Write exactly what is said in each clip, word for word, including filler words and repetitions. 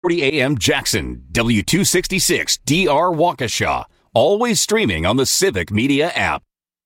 forty A M Jackson, W two sixty-six D R Waukesha. Always streaming on the Civic Media app.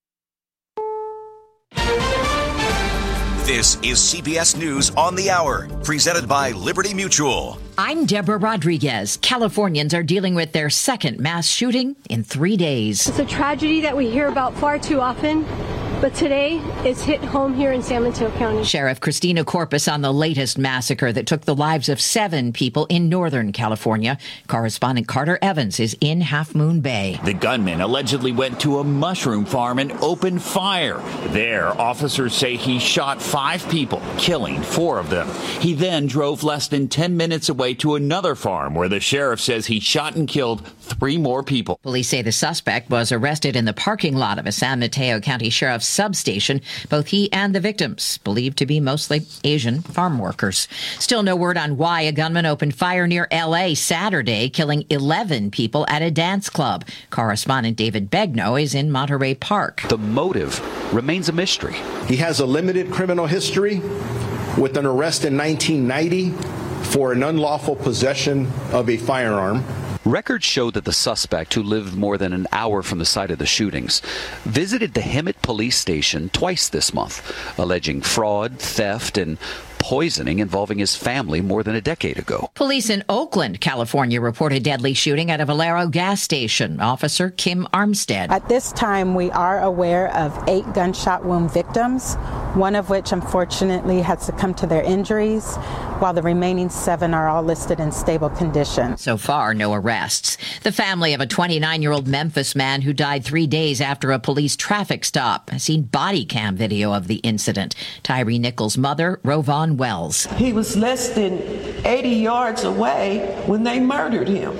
This is C B S News on the Hour, presented by Liberty Mutual. I'm Deborah Rodriguez. Californians are dealing with their second mass shooting in three days. It's a tragedy that we hear about far too often, but today it's hit home here in San Mateo County. Sheriff Christina Corpus on the latest massacre that took the lives of seven people in Northern California. Correspondent Carter Evans is in Half Moon Bay. The gunman allegedly went to a mushroom farm and opened fire. There, officers say he shot five people, killing four of them. He then drove less than ten minutes away to another farm where the sheriff says he shot and killed three more people. Police say the suspect was arrested in the parking lot of a San Mateo County Sheriff's substation. Both he and the victims believed to be mostly Asian farm workers. Still no word on why a gunman opened fire near L A Saturday, killing eleven people at a dance club. Correspondent David Begnaud is in Monterey Park. The motive remains a mystery. He has a limited criminal history with an arrest in nineteen ninety for an unlawful possession of a firearm. Records show that the suspect, who lived more than an hour from the site of the shootings, visited the Hemet police station twice this month, alleging fraud, theft, and poisoning involving his family more than a decade ago. Police in Oakland, California, reported deadly shooting at a Valero gas station. Officer Kim Armstead. At this time, we are aware of eight gunshot wound victims, one of which unfortunately had succumbed to their injuries, while the remaining seven are all listed in stable condition. So far, no arrests. The family of a twenty-nine-year-old Memphis man who died three days after a police traffic stop has seen body cam video of the incident. Tyree Nichols' mother, Rovon Wells. He was less than eighty yards away when they murdered him.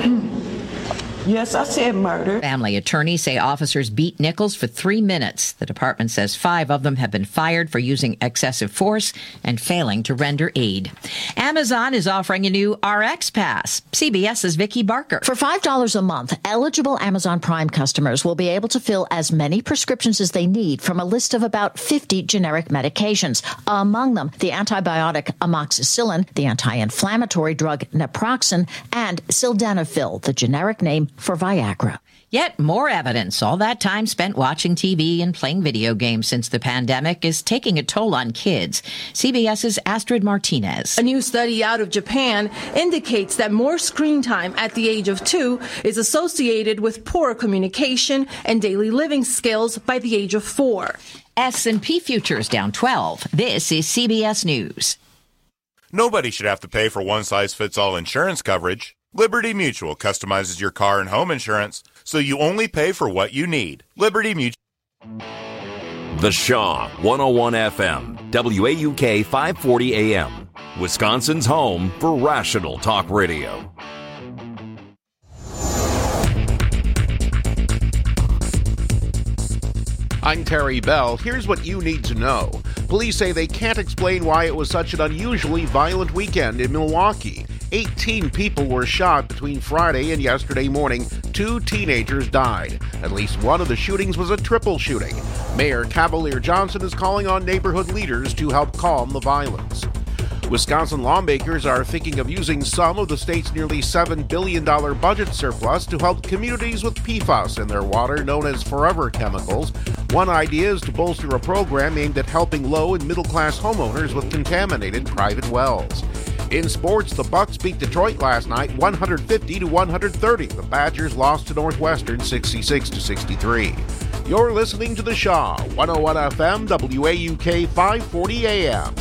Yes, I said murder. Family attorneys say officers beat Nichols for three minutes. The department says five of them have been fired for using excessive force and failing to render aid. Amazon is offering a new R X Pass. CBS's Vicki Barker. For five dollars a month, eligible Amazon Prime customers will be able to fill as many prescriptions as they need from a list of about fifty generic medications. Among them, the antibiotic amoxicillin, the anti-inflammatory drug naproxen, and sildenafil, the generic name for Viagra. Yet more evidence. All that time spent watching T V and playing video games since the pandemic is taking a toll on kids. CBS's Astrid Martinez. A new study out of Japan indicates that more screen time at the age of two is associated with poorer communication and daily living skills by the age of four. S and P futures down twelve. This is C B S News. Nobody should have to pay for one-size-fits-all insurance coverage. Liberty Mutual customizes your car and home insurance, so you only pay for what you need. Liberty Mutual. The Shaw, one oh one F M, W A U K five forty A M, Wisconsin's home for rational talk radio. I'm Terry Bell. Here's what you need to know. Police say they can't explain why it was such an unusually violent weekend in Milwaukee. eighteen people were shot between Friday and yesterday morning. Two teenagers died. At least one of the shootings was a triple shooting. Mayor Cavalier Johnson is calling on neighborhood leaders to help calm the violence. Wisconsin lawmakers are thinking of using some of the state's nearly seven billion dollars budget surplus to help communities with P FAS in their water, known as forever chemicals. One idea is to bolster a program aimed at helping low and middle-class homeowners with contaminated private wells. In sports, the Bucks beat Detroit last night one hundred fifty to one hundred thirty. The Badgers lost to Northwestern sixty-six to sixty-three. You're listening to The Shaw, one oh one F M, W A U K five forty A M.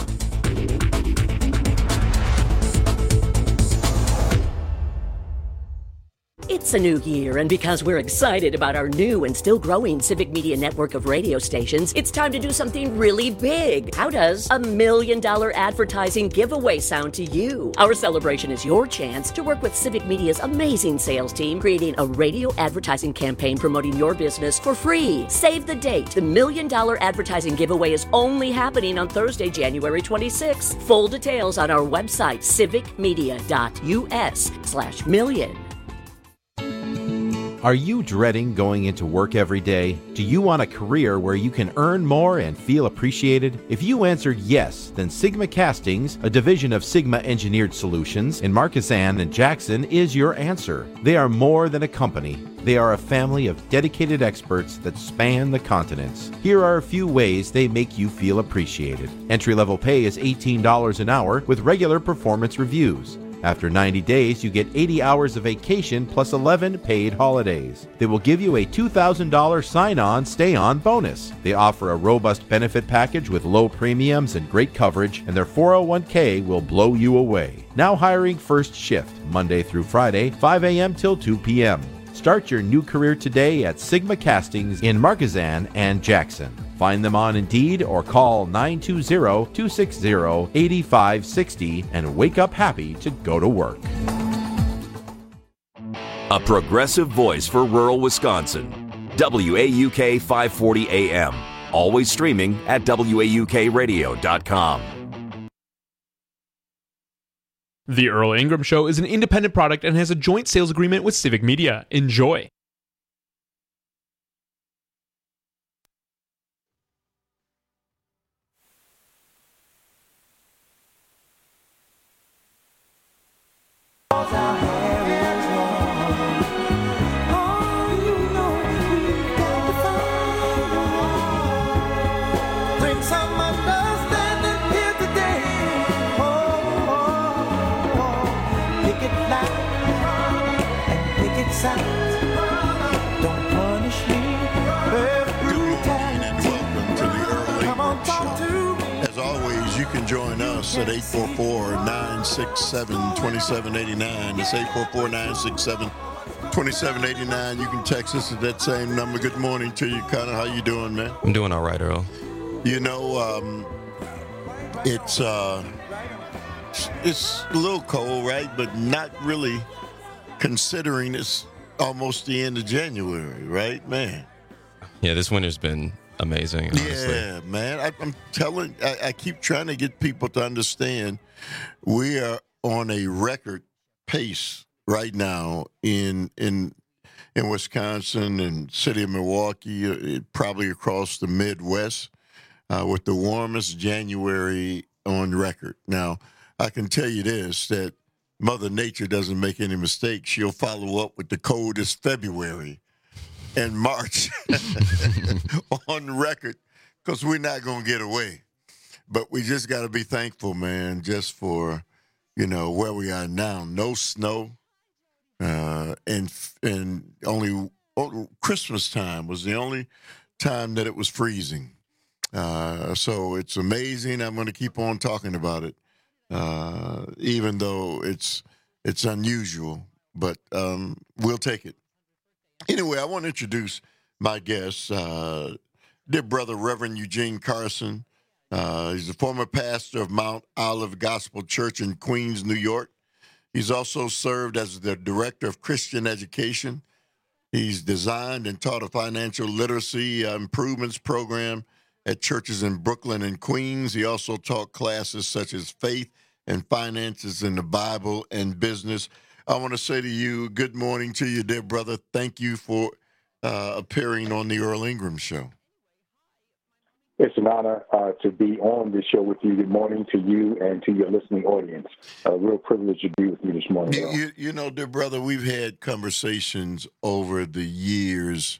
It's a new year, and because we're excited about our new and still growing Civic Media network of radio stations, it's time to do something really big. How does a million dollar advertising giveaway sound to you? Our celebration is your chance to work with Civic Media's amazing sales team, creating a radio advertising campaign promoting your business for free. Save the date. The million dollar advertising giveaway is only happening on Thursday, January twenty-sixth. Full details on our website, civicmedia dot U S slash million. Are you dreading going into work every day? Do you want a career where you can earn more and feel appreciated? If you answered yes, then Sigma Castings, a division of Sigma Engineered Solutions in Markesan and Jackson, is your answer. They are more than a company. They are a family of dedicated experts that span the continents. Here are a few ways they make you feel appreciated. Entry-level pay is eighteen dollars an hour with regular performance reviews. After ninety days, you get eighty hours of vacation plus eleven paid holidays. They will give you a two thousand dollars sign-on, stay-on bonus. They offer a robust benefit package with low premiums and great coverage, and their four oh one k will blow you away. Now hiring first shift, Monday through Friday, five a.m. till two p.m. Start your new career today at Sigma Castings in Markesan and Jackson. Find them on Indeed or call nine two zero, two six zero, eight five six zero and wake up happy to go to work. A progressive voice for rural Wisconsin. W A U K five forty A M. Always streaming at W A U K radio dot com. The Earl Ingram Show is an independent product and has a joint sales agreement with Civic Media. Enjoy. Join us at eight four four, nine six seven, two seven eight nine. It's eight four four, nine six seven, two seven eight nine. You can text us at that same number. Good morning to you, Connor. How you doing, man? I'm doing all right, Earl. You know, um, it's uh, it's a little cold, right? But not really, considering it's almost the end of January, right, man? Yeah, this winter's been amazing, honestly. Yeah, man. I, I'm telling, I, I keep trying to get people to understand we are on a record pace right now in in in Wisconsin and city of Milwaukee, uh, probably across the Midwest, uh, with the warmest January on record. Now, I can tell you this, that Mother Nature doesn't make any mistakes. She'll follow up with the coldest February and March on record, because we're not going to get away. But we just got to be thankful, man, just for, you know, where we are now. No snow, uh, and and only oh, Christmas time was the only time that it was freezing. Uh, so it's amazing. I'm going to keep on talking about it, uh, even though it's it's unusual. But um, we'll take it. Anyway, I want to introduce my guest, uh, dear brother, Reverend Eugene Carson. Uh, he's the former pastor of Mount Olive Gospel Church in Queens, New York. He's also served as the director of Christian education. He's designed and taught a financial literacy uh, improvements program at churches in Brooklyn and Queens. He also taught classes such as faith and finances in the Bible and business. I want to say to you, good morning to you, dear brother. Thank you for uh, appearing on the Earl Ingram Show. It's an honor uh, to be on this show with you. Good morning to you and to your listening audience. A real privilege to be with you this morning. You, you, you know, dear brother, we've had conversations over the years,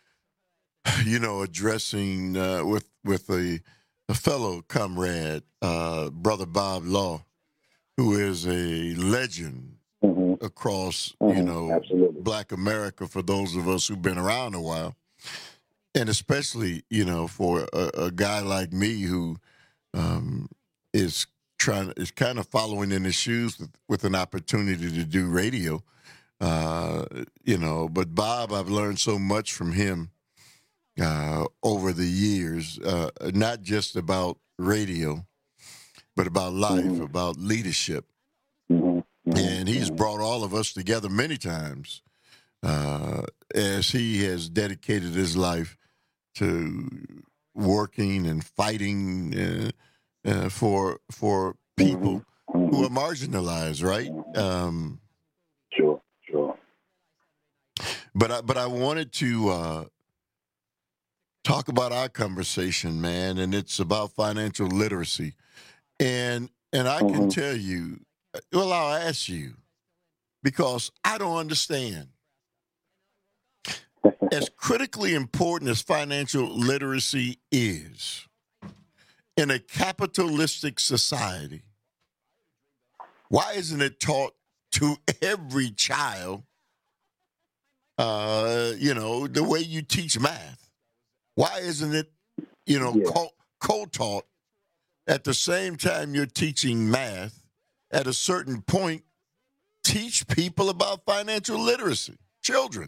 you know, addressing uh, with with a, a fellow comrade, uh, Brother Bob Law, who is a legend across, mm-hmm. you know, Absolutely. Black America, for those of us who've been around a while. And especially, you know, for a, a guy like me who um, is trying, is kind of following in his shoes with, with an opportunity to do radio, uh, you know. But Bob, I've learned so much from him uh, over the years, uh, not just about radio, but about life, mm-hmm. about leadership. Mm-hmm. And he's brought all of us together many times uh, as he has dedicated his life to working and fighting uh, uh, for for people mm-hmm. who are marginalized, right? Um, sure, sure. But I, but I wanted to uh, talk about our conversation, man, and it's about financial literacy. And and I can tell you, well, I'll ask you, because I don't understand. As critically important as financial literacy is in a capitalistic society, why isn't it taught to every child, uh, you know, the way you teach math? Why isn't it, you know, yeah. co- co-taught at the same time you're teaching math? At a certain point, teach people about financial literacy, children.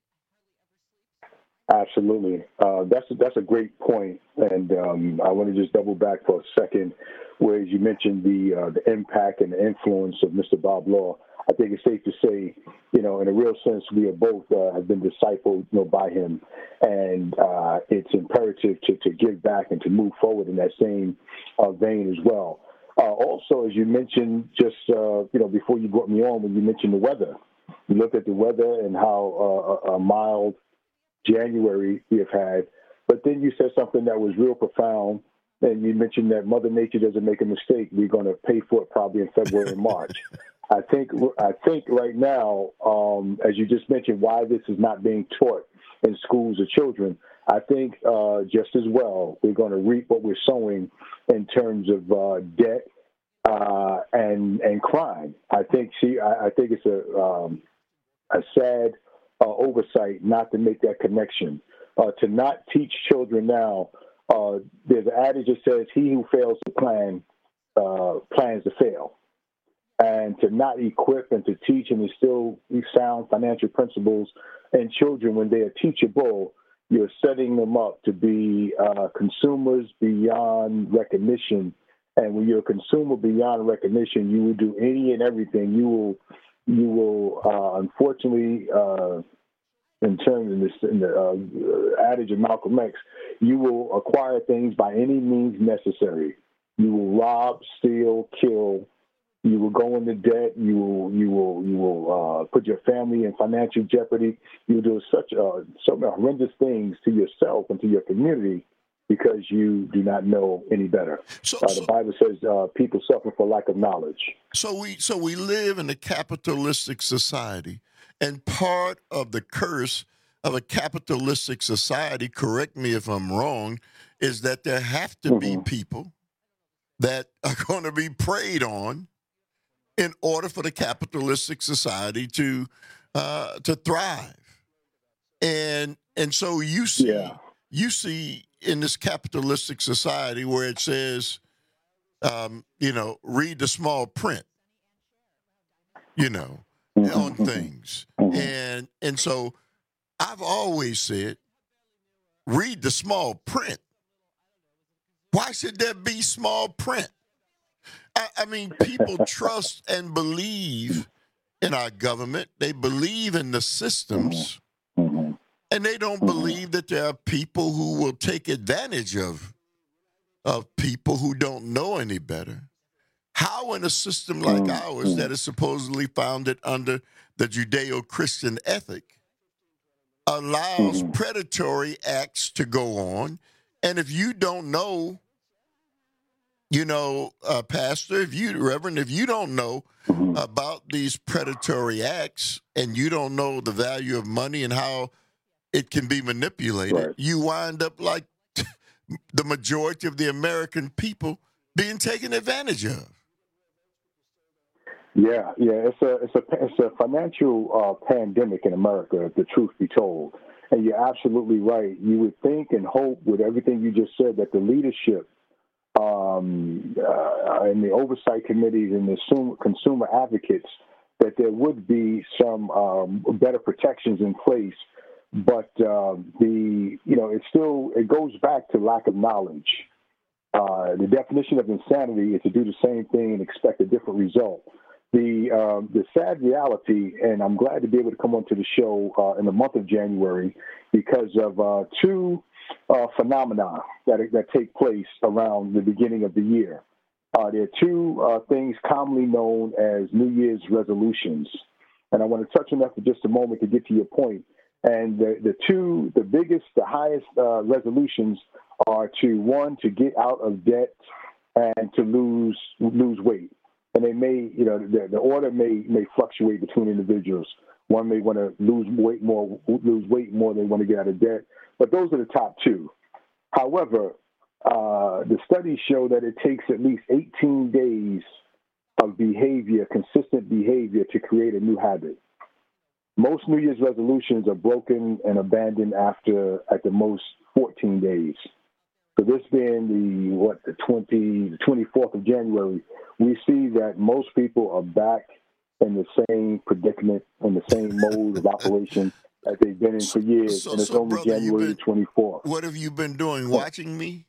Absolutely. Uh, that's, a, that's a great point. And um, I want to just double back for a second, where you mentioned the uh, the impact and the influence of Mister Bob Law. I think it's safe to say, you know, in a real sense, we are both uh, have been discipled, you know, by him. And uh, it's imperative to, to give back and to move forward in that same uh, vein as well. Uh, also, as you mentioned, just, uh, you know, before you brought me on, when you mentioned the weather, you looked at the weather and how uh, a mild January we have had, but then you said something that was real profound, and you mentioned that Mother Nature doesn't make a mistake. We're going to pay for it probably in February and March. I think I think right now, um, as you just mentioned, why this is not being taught in schools or children, I think uh, just as well we're going to reap what we're sowing in terms of uh, debt uh, and and crime. I think see, I, I think it's a um, a sad Uh, oversight not to make that connection, uh, to not teach children now. Uh, there's an adage that says, he who fails to plan, uh, plans to fail. And to not equip and to teach and instill sound financial principles in children when they are teachable, you're setting them up to be uh, consumers beyond recognition. And when you're a consumer beyond recognition, you will do any and everything. You will You will, uh, unfortunately, uh, in terms of this, in the uh, adage of Malcolm X, you will acquire things by any means necessary. You will rob, steal, kill. You will go into debt. You will, you will, you will uh, put your family in financial jeopardy. You will do such uh, some horrendous things to yourself and to your community because you do not know any better. So, uh, the so, Bible says uh, people suffer for lack of knowledge. So we so we live in a capitalistic society, and part of the curse of a capitalistic society, correct me if I'm wrong, is that there have to mm-hmm. be people that are going to be preyed on in order for the capitalistic society to uh, to thrive. And and so you see yeah. you see in this capitalistic society where it says, um, you know, read the small print, you know, mm-hmm. on things. Mm-hmm. And and so I've always said, read the small print. Why should there be small print? I, I mean, people trust and believe in our government. They believe in the systems. Mm-hmm. And they don't believe that there are people who will take advantage of, of people who don't know any better. How in a system like ours that is supposedly founded under the Judeo-Christian ethic allows predatory acts to go on? And if you don't know, you know, uh, Pastor, if you, Reverend, if you don't know about these predatory acts and you don't know the value of money and how it can be manipulated, right, you wind up like the majority of the American people being taken advantage of. Yeah, yeah, it's a it's a it's a financial uh, pandemic in America, if the truth be told. And you're absolutely right. You would think and hope, with everything you just said, that the leadership um, uh, and the oversight committees and the consumer, consumer advocates, that there would be some um, better protections in place. But uh, the you know, it still it goes back to lack of knowledge. Uh, the definition of insanity is to do the same thing and expect a different result. The um, the sad reality, and I'm glad to be able to come onto the show uh, in the month of January because of uh, two uh, phenomena that that take place around the beginning of the year. Uh, there are two uh, things commonly known as New Year's resolutions, and I want to touch on that for just a moment to get to your point. And the, the two, the biggest, the highest uh, resolutions are to, one, to get out of debt and to lose lose weight. And they may, you know, the, the order may may fluctuate between individuals. One may want to lose weight more, lose weight more than they want to get out of debt. But those are the top two. However, uh, the studies show that it takes at least eighteen days of behavior, consistent behavior, to create a new habit. Most New Year's resolutions are broken and abandoned after, at the most, fourteen days. So this being the, what, the twenty, the twenty-fourth of January, we see that most people are back in the same predicament, in the same mode of operation that they've been in for years, So, and it's so only brother, you've January been- twenty-fourth. What have you been doing? Watching me?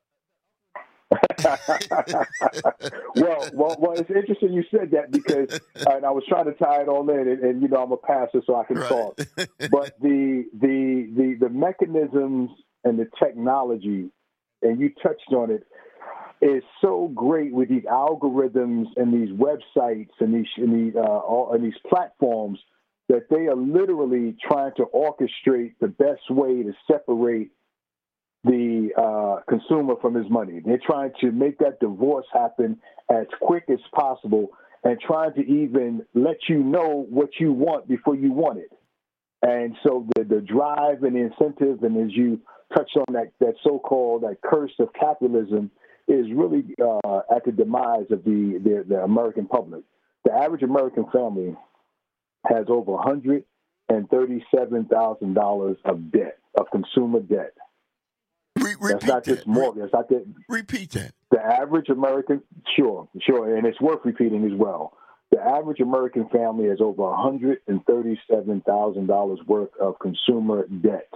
well, well, well, it's interesting you said that because, uh, and I was trying to tie it all in, and, and you know, I'm a pastor, so I can talk. But the the the the mechanisms and the technology, and you touched on it, is so great with these algorithms and these websites and these and these uh, all, and these platforms that they are literally trying to orchestrate the best way to separate the uh, consumer from his money. They're trying to make that divorce happen as quick as possible and trying to even let you know what you want before you want it. And so the, the drive and the incentive, and as you touched on that, that so-called that curse of capitalism, is really uh, at the demise of the, the, the American public. The average American family has over one hundred thirty-seven thousand dollars of debt, of consumer debt. Re- That's not just mortgage. That's not that. Repeat that. The average American, sure, sure, and it's worth repeating as well. The average American family has over one hundred thirty-seven thousand dollars worth of consumer debt.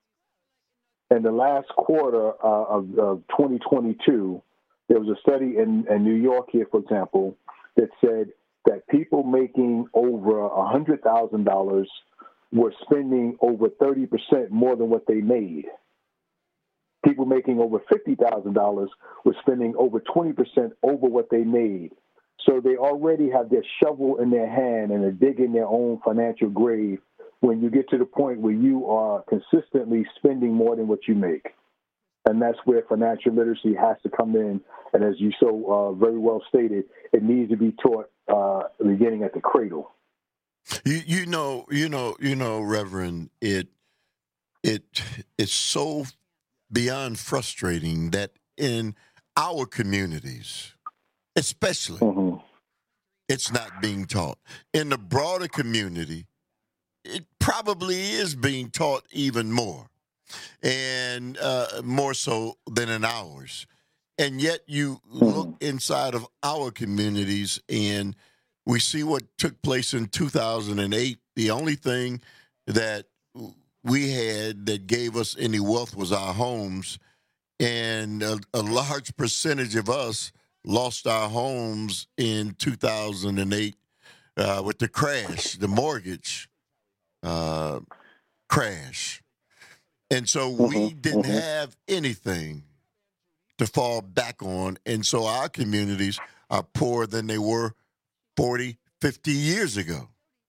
In the last quarter uh, of, of twenty twenty-two, there was a study in, in New York here, for example, that said that people making over one hundred thousand dollars were spending over thirty percent more than what they made. People making over fifty thousand dollars were spending over twenty percent over what they made. So they already have their shovel in their hand and are digging their own financial grave when you get to the point where you are consistently spending more than what you make. And that's where financial literacy has to come in. And as you so uh, very well stated, it needs to be taught uh, beginning at the cradle. You, you know, you know, you know, Reverend, it, it, it's so beyond frustrating that in our communities, especially, mm-hmm. it's not being taught. In the broader community, it probably is being taught even more, and uh, more so than in ours. And yet you mm-hmm. look inside of our communities and we see what took place in two thousand eight. The only thing that we had that gave us any wealth was our homes, and a, a large percentage of us lost our homes in two thousand eight uh, with the crash, the mortgage uh, crash. And so we didn't have anything to fall back on, and so our communities are poorer than they were forty, fifty years ago.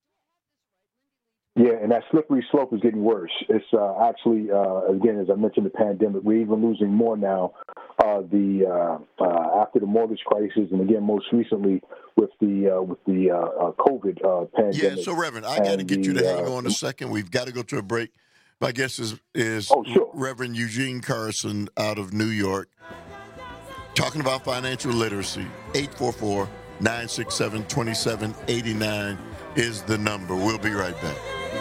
Yeah, and that slippery slope is getting worse. It's uh, actually, uh, again, as I mentioned, the pandemic, we're even losing more now. Uh, the uh, uh, after the mortgage crisis, and again, most recently with the uh, with the uh, uh, COVID uh, pandemic. Yeah, so Reverend, I got to get the, you to hang uh, on a second. We've got to go to a break. My guest is is oh, sure. Reverend Eugene Carson out of New York, talking about financial literacy. eight four four, nine six seven, two seven eight nine is the number. We'll be right back.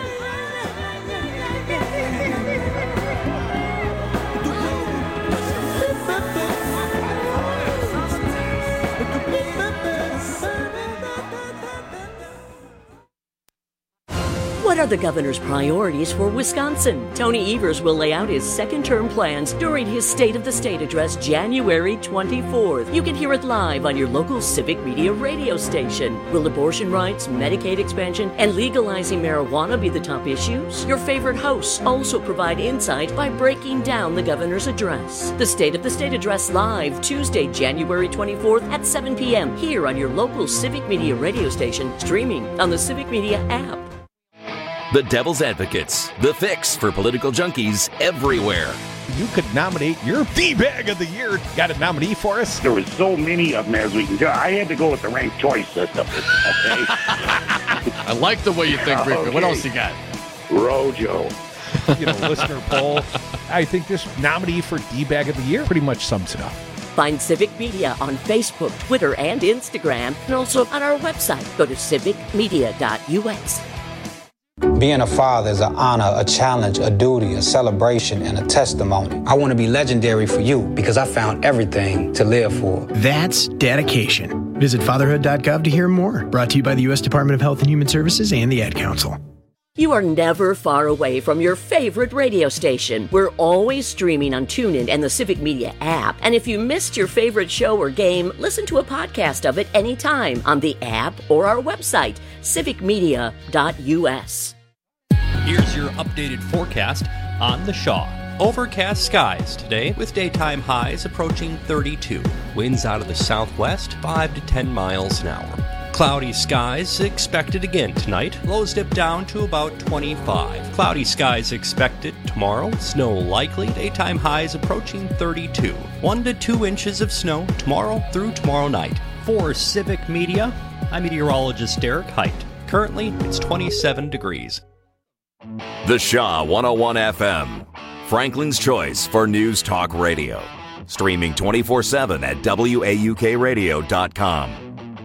What are the governor's priorities for Wisconsin? Tony Evers will lay out his second-term plans during his State of the State address January twenty-fourth. You can hear it live on your local civic media radio station. Will abortion rights, Medicaid expansion, and legalizing marijuana be the top issues? Your favorite hosts also provide insight by breaking down the governor's address. The State of the State address live Tuesday, January twenty-fourth at seven p.m. here on your local civic media radio station, streaming on the Civic Media app. The Devil's Advocates, the fix for political junkies everywhere. You could nominate your D-Bag of the Year. Got a nominee for us? There were so many of them as we can go. I had to go with the ranked choice system. Okay? I like the way you think, Rico. Okay. What else you got? Rojo. You know, listener poll. I think this nominee for D-Bag of the Year pretty much sums it up. Find Civic Media on Facebook, Twitter, and Instagram, and also on our website. Go to civic media dot u s. Being a father is an honor, a challenge, a duty, a celebration, and a testimony. I want to be legendary for you because I found everything to live for. That's dedication. Visit fatherhood dot gov to hear more. Brought to you by the U S Department of Health and Human Services and the Ad Council. You are never far away from your favorite radio station. We're always streaming on TuneIn and the Civic Media app. And if you missed your favorite show or game, listen to a podcast of it anytime on the app or our website, civic media dot u s. Here's your updated forecast on the Shaw. Overcast skies today with daytime highs approaching thirty-two. Winds out of the southwest, five to ten miles an hour. Cloudy skies expected again tonight. Lows dip down to about twenty-five. Cloudy skies expected tomorrow. Snow likely. Daytime highs approaching thirty-two. One to two inches of snow tomorrow through tomorrow night. For Civic Media, I'm meteorologist Derek Height. Currently, it's twenty-seven degrees. The Shaw one oh one F M, Franklin's choice for news talk radio. Streaming twenty-four seven at W A U K radio dot com.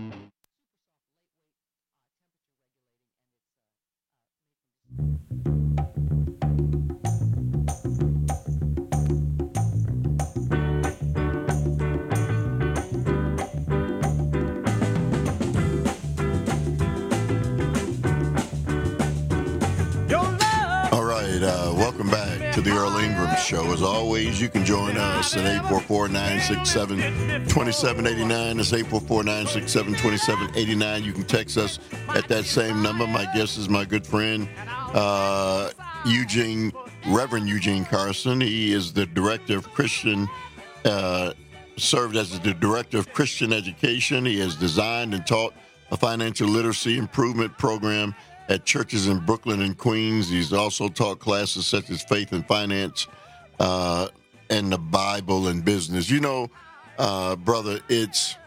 Uh, welcome back to the Earl Ingram Show. As always, you can join us at eight four four, nine six seven, two seven eight nine. That's eight four four, nine six seven, two seven eight nine. You can text us at that same number. My guest is my good friend, uh, Eugene, Reverend Eugene Carson. He is the Director of Christian, uh, served as the Director of Christian Education. He has designed and taught a financial literacy improvement program at churches in Brooklyn and Queens. He's also taught classes such as faith and finance, uh, and the Bible and business. You know, uh, brother, it's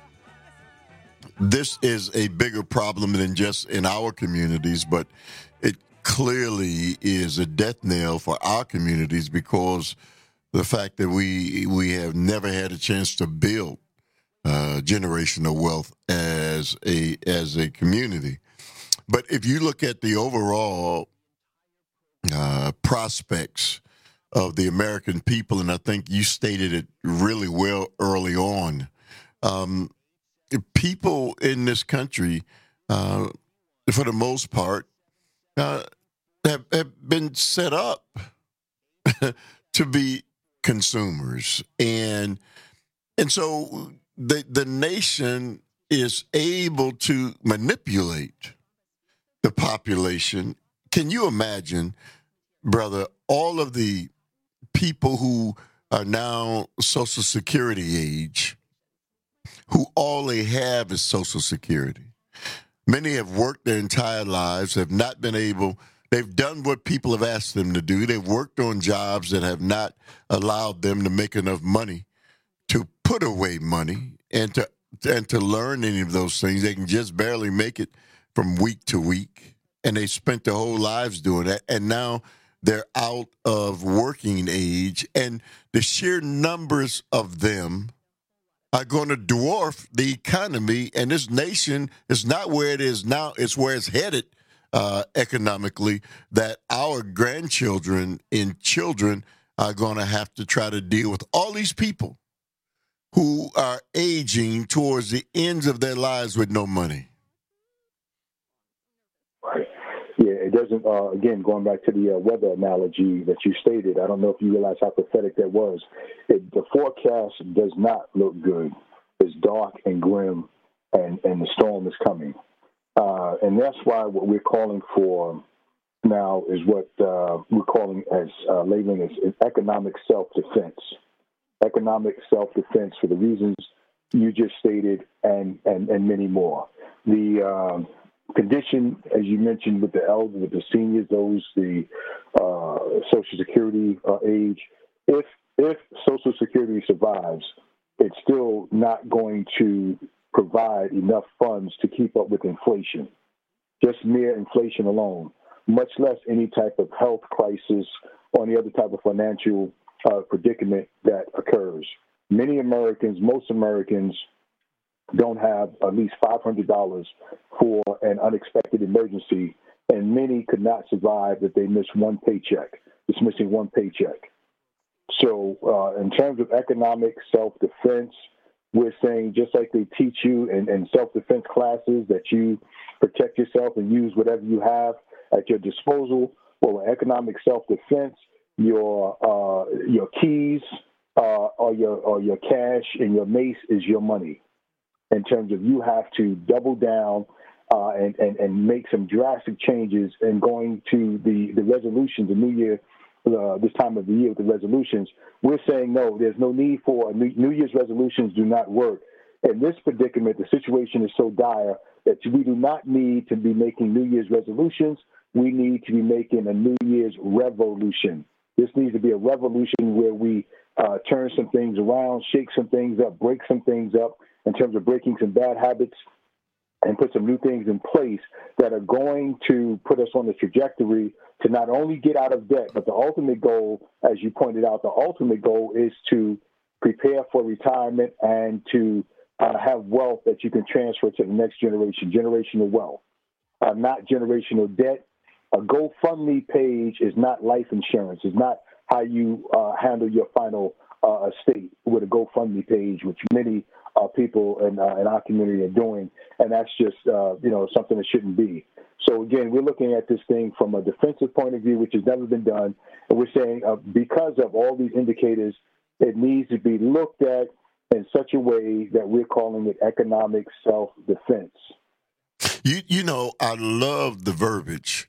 this is a bigger problem than just in our communities, but it clearly is a death knell for our communities because the fact that we we have never had a chance to build uh, generational wealth as a as a community. But if you look at the overall uh, prospects of the American people, and I think you stated it really well early on, um, people in this country, uh, for the most part, uh, have, have been set up to be consumers. And and so the the nation is able to manipulate the population. Can you imagine, brother, all of the people who are now Social Security age, who all they have is Social Security? Many have worked their entire lives, have not been able, they've done what people have asked them to do. They've worked on jobs that have not allowed them to make enough money to put away money and to and to learn any of those things. They can just barely make it from week to week, and they spent their whole lives doing that, and now they're out of working age, and the sheer numbers of them are going to dwarf the economy, and this nation is not where it is now, it's where it's headed uh, economically, that our grandchildren and children are going to have to try to deal with all these people who are aging towards the ends of their lives with no money. Yeah, it doesn't, uh, again, going back to the uh, weather analogy that you stated, I don't know if you realize how pathetic that was. It, the forecast does not look good. It's dark and grim, and, and the storm is coming. Uh, and that's why what we're calling for now is what uh, we're calling as uh, labeling as economic self-defense. Economic self-defense for the reasons you just stated and, and, and many more. The... Uh, condition, as you mentioned, with the elders, with the seniors, those the uh, Social Security uh, age, if if Social Security survives, it's still not going to provide enough funds to keep up with inflation, just mere inflation alone, much less any type of health crisis or any other type of financial uh, predicament that occurs. Many Americans, most Americans, don't have at least five hundred dollars for an unexpected emergency, and many could not survive if they miss one paycheck, just missing one paycheck. So uh, in terms of economic self-defense, we're saying just like they teach you in, in self-defense classes that you protect yourself and use whatever you have at your disposal, well, in economic self-defense, your uh, your keys uh, or your or your cash and your mace is your money. In terms of you have to double down uh, and, and, and make some drastic changes and going to the, the resolution, the New Year, uh, this time of the year with the resolutions, we're saying no, there's no need for New, New Year's resolutions do not work. In this predicament, the situation is so dire that we do not need to be making New Year's resolutions. We need to be making a New Year's revolution. This needs to be a revolution where we uh, turn some things around, shake some things up, break some things up, in terms of breaking some bad habits and put some new things in place that are going to put us on the trajectory to not only get out of debt, but the ultimate goal, as you pointed out, the ultimate goal is to prepare for retirement and to uh, have wealth that you can transfer to the next generation, generational wealth, uh, not generational debt. A GoFundMe page is not life insurance. It's not how you uh, handle your final uh, estate with a GoFundMe page, which many Uh, people in, uh, in our community are doing, and that's just, uh, you know, something that shouldn't be. So, again, we're looking at this thing from a defensive point of view, which has never been done, and we're saying uh, because of all these indicators, it needs to be looked at in such a way that we're calling it economic self-defense. You, you know, I love the verbiage,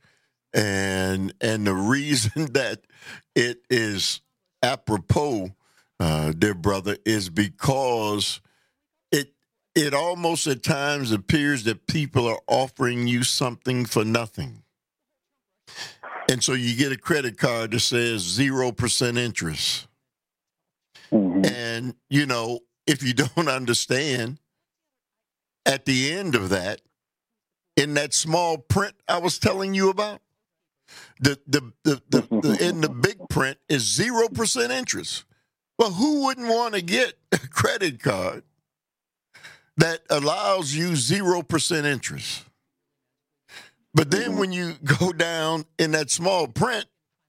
and and the reason that it is apropos, uh, dear brother, is because it almost at times appears that people are offering you something for nothing. And so you get a credit card that says zero percent interest. Mm-hmm. And, you know, if you don't understand, at the end of that, in that small print I was telling you about, the the the, the, the in the big print is zero percent interest. Well, who wouldn't want to get a credit card that allows you zero percent interest? But then when you go down in that small print,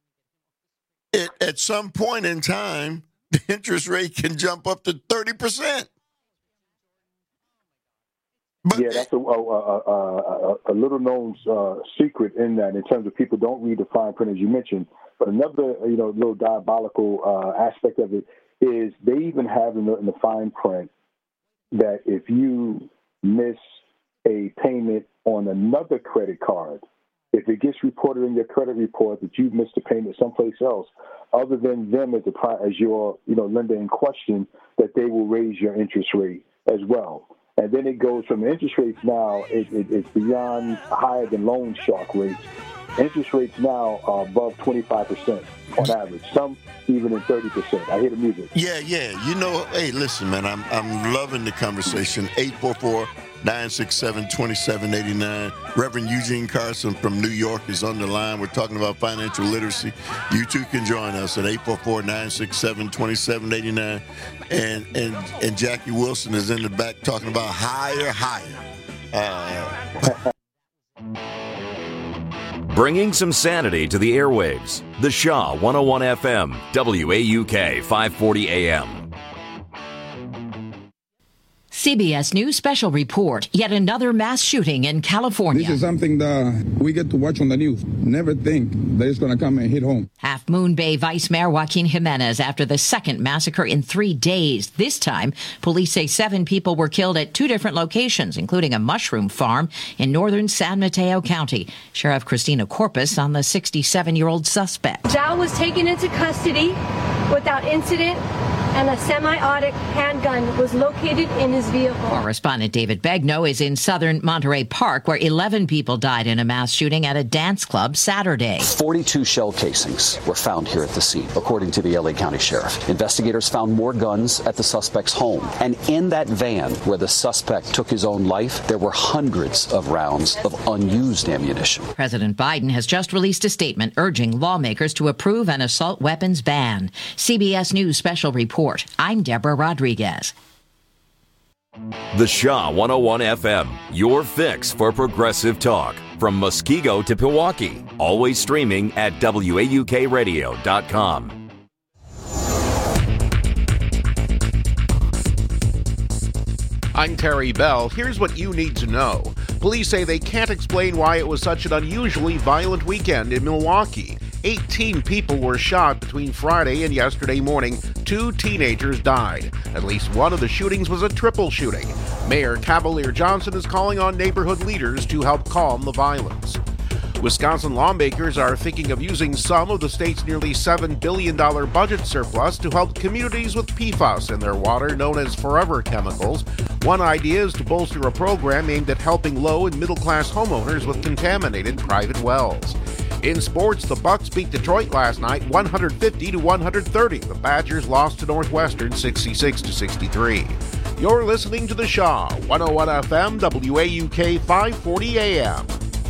it, at some point in time, the interest rate can jump up to thirty percent. But yeah, that's a, a, a, a, a little-known uh, secret in that, in terms of people don't read the fine print, as you mentioned. But another, you know, little diabolical uh, aspect of it is they even have in the, in the fine print that if you miss a payment on another credit card, if it gets reported in your credit report that you've missed a payment someplace else, other than them as, the, as your you know lender in question, that they will raise your interest rate as well. And then it goes from the interest rates now, it, it, it's beyond higher than loan shark rates. Interest rates now are above twenty-five percent on average, some even in thirty percent. I hear the music. Yeah, yeah. You know, hey, listen, man, I'm I'm loving the conversation. eight four four, nine six seven, two seven eight nine. Reverend Eugene Carson from New York is on the line. We're talking about financial literacy. You too can join us at eight four four, nine six seven, two seven eight nine. And, and, and Jackie Wilson is in the back talking about higher, higher. Uh, Bringing some sanity to the airwaves. The Shaw one oh one F M, W A U K five forty A M. C B S News special report. Yet another mass shooting in California. This is something that we get to watch on the news. Never think that it's going to come and hit home. Half Moon Bay Vice Mayor Joaquin Jimenez after the second massacre in three days. This time, police say seven people were killed at two different locations, including a mushroom farm in northern San Mateo County. Sheriff Christina Corpus on the sixty-seven-year-old suspect. Zhao was taken into custody without incident and a semi-automatic handgun was located in his vehicle. Correspondent David Begnaud is in southern Monterey Park, where eleven people died in a mass shooting at a dance club Saturday. forty-two shell casings were found here at the scene, according to the L A County Sheriff. Investigators found more guns at the suspect's home. And in that van where the suspect took his own life, there were hundreds of rounds of unused ammunition. President Biden has just released a statement urging lawmakers to approve an assault weapons ban. C B S News special report. I'm Deborah Rodriguez. The Shaw one oh one F M, your fix for progressive talk. From Muskego to Pewaukee. Always streaming at W A U K radio dot com. I'm Terry Bell. Here's what you need to know. Police say they can't explain why it was such an unusually violent weekend in Milwaukee. eighteen people were shot between Friday and yesterday morning. Two teenagers died. At least one of the shootings was a triple shooting. Mayor Cavalier Johnson is calling on neighborhood leaders to help calm the violence. Wisconsin lawmakers are thinking of using some of the state's nearly seven billion dollars budget surplus to help communities with P FAS in their water, known as forever chemicals. One idea is to bolster a program aimed at helping low and middle-class homeowners with contaminated private wells. In sports, the Bucks beat Detroit last night one hundred fifty to one hundred thirty. The Badgers lost to Northwestern sixty-six to sixty-three. You're listening to The Shaw, one oh one F M, W A U K five forty A M.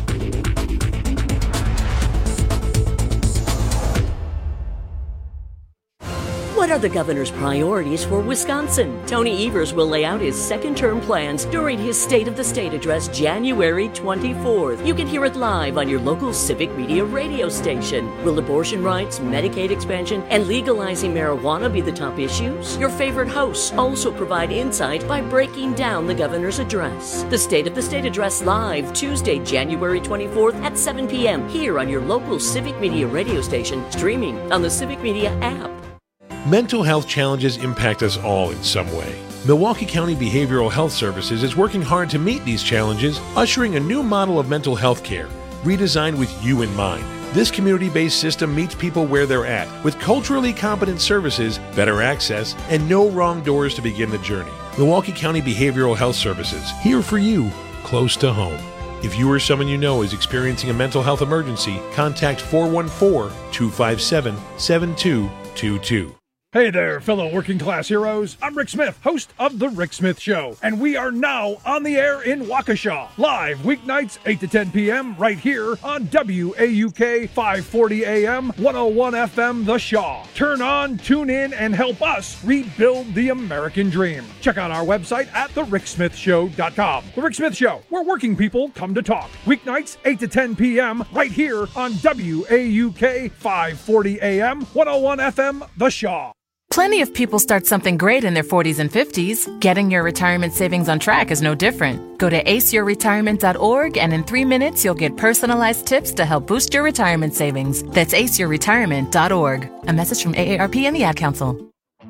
What are the governor's priorities for Wisconsin? Tony Evers will lay out his second-term plans during his State of the State address January twenty-fourth. You can hear it live on your local Civic Media radio station. Will abortion rights, Medicaid expansion, and legalizing marijuana be the top issues? Your favorite hosts also provide insight by breaking down the governor's address. The State of the State address live Tuesday, January twenty-fourth at seven p.m. here on your local Civic Media radio station, streaming on the Civic Media app. Mental health challenges impact us all in some way. Milwaukee County Behavioral Health Services is working hard to meet these challenges, ushering a new model of mental health care, redesigned with you in mind. This community-based system meets people where they're at, with culturally competent services, better access, and no wrong doors to begin the journey. Milwaukee County Behavioral Health Services, here for you, close to home. If you or someone you know is experiencing a mental health emergency, contact four one four, two five seven, seven two two two. Hey there, fellow working class heroes. I'm Rick Smith, host of The Rick Smith Show, and we are now on the air in Waukesha, live weeknights eight to ten p.m. right here on W A U K five forty A M, one oh one F M, The Shaw. Turn on, tune in, and help us rebuild the American dream. Check out our website at the rick smith show dot com. The Rick Smith Show, where working people come to talk. Weeknights eight to ten p.m. right here on W A U K five forty A M, one oh one F M, The Shaw. Plenty of people start something great in their forties and fifties. Getting your retirement savings on track is no different. Go to ace your retirement dot org and in three minutes you'll get personalized tips to help boost your retirement savings. That's ace your retirement dot org. A message from A A R P and the Ad Council.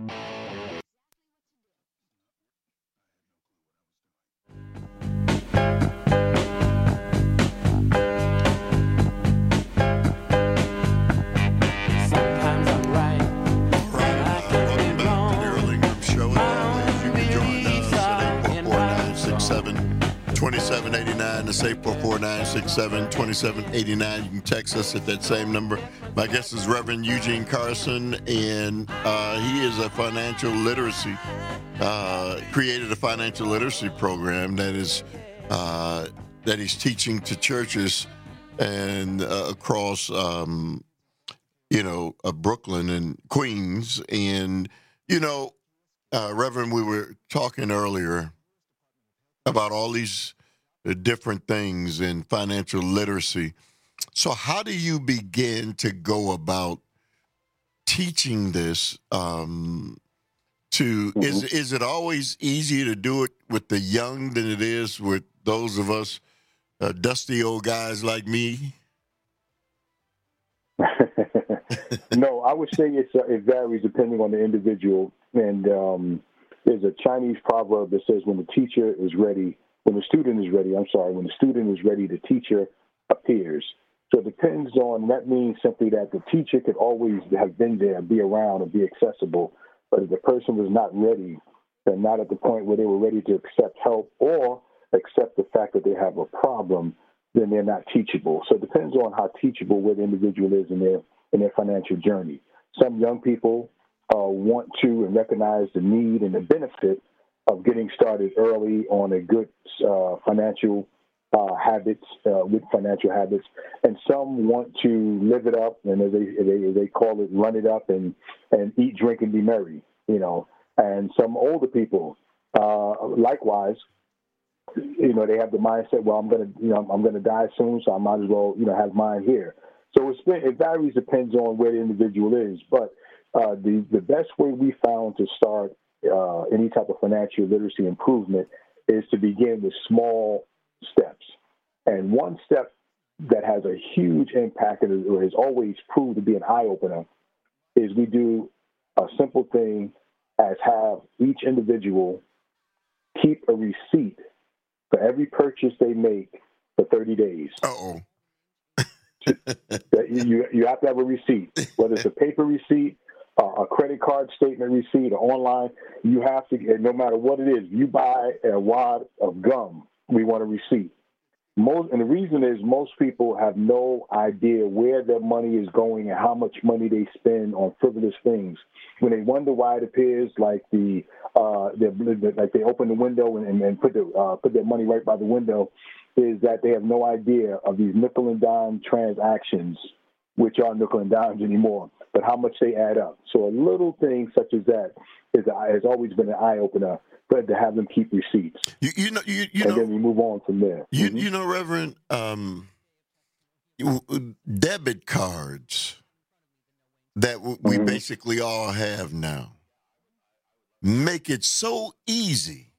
twenty-seven eighty-nine, the safe four four nine six seven, twenty-seven eighty-nine. You can text us at that same number. My guest is Reverend Eugene Carson, and uh, he is a financial literacy, uh, created a financial literacy program that is uh, that he's teaching to churches and uh, across, um, you know, uh, Brooklyn and Queens. And, you know, uh, Reverend, we were talking earlier about all these different things in financial literacy. So how do you begin to go about teaching this um, to, mm-hmm. is, is it always easier to do it with the young than it is with those of us uh, dusty old guys like me? No, I would say it's uh, it varies depending on the individual. And um, there's a Chinese proverb that says when the teacher is ready, when the student is ready, I'm sorry, when the student is ready, the teacher appears. So it depends on, that means simply that the teacher could always have been there, be around, and be accessible. But if the person was not ready, they're not at the point where they were ready to accept help or accept the fact that they have a problem, then they're not teachable. So it depends on how teachable where the individual is in their in their financial journey. Some young people uh, want to and recognize the need and the benefit of getting started early on a good uh, financial uh, habits, uh, with financial habits, and some want to live it up, and as they they, they call it, run it up and, and eat, drink, and be merry, you know. And some older people, uh, likewise, you know, they have the mindset, well, I'm gonna, you know, I'm gonna die soon, so I might as well, you know, have mine here. So it's been, it varies, depends on where the individual is, but uh, the the best way we found to start uh, any type of financial literacy improvement is to begin with small steps. And one step that has a huge impact and has always proved to be an eye-opener is we do a simple thing as have each individual keep a receipt for every purchase they make for thirty days. Uh-oh. you, you have to have a receipt, whether it's a paper receipt, uh, a credit card statement receipt, or online. You have to, no matter what it is, you buy a wad of gum, we want a receipt. Most, and the reason is most people have no idea where their money is going and how much money they spend on frivolous things. When they wonder why it appears like the uh, like they open the window and, and put the uh, put their money right by the window, is that they have no idea of these nickel and dime transactions, which are nickel and dimes anymore, but how much they add up. So a little thing such as that is has always been an eye opener. But to have them keep receipts, you, you know, you, you and know, then we move on from there. You, mm-hmm. you know, Reverend, um, debit cards that w- we mm-hmm. basically all have now make it so easy